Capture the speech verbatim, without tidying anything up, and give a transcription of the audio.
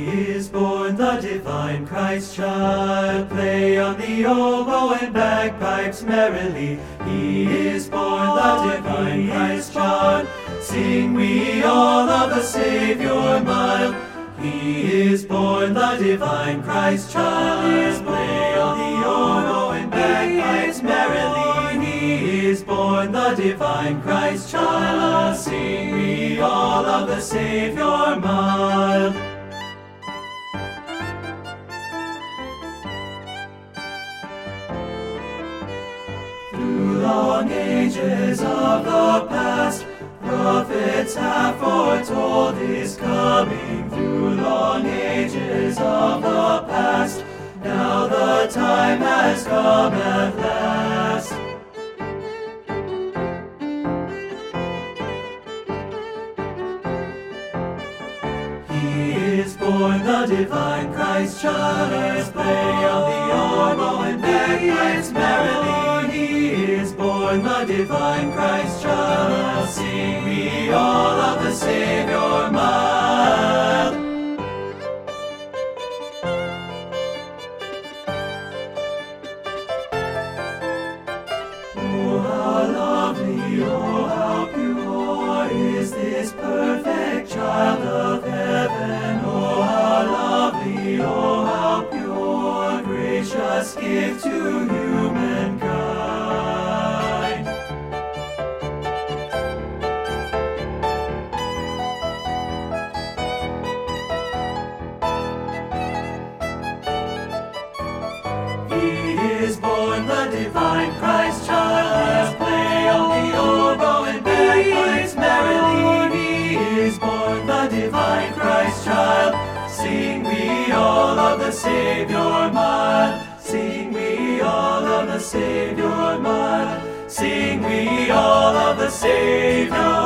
is born, the divine Christ child. Play on the oboe and bagpipes merrily. He is born, the divine Christ child. Sing we all of the Savior mild. He is born, the divine Christ child. Play on the oboe and bagpipes merrily. He is born, the divine Christ child. Sing we all of the Savior mild. Through long ages of the past, prophets have foretold his coming. Through long ages of the past, now the time has come at last. He is born, the divine Christ child. Let's play on the oboe and bagpipes merrily. He is born, the divine Christ child. Sing we all of the Savior mild. Oh, how lovely, oh, how pure is this perfect child of heaven. Oh, how lovely, oh, how pure, gracious gift to humankind. He is born, the divine Christ child. Let's play on the oboe and bagpipes merrily. He is born, the divine Christ child. Sing we all of the Savior mild. Sing we all of the Savior mild. Sing we all of the Savior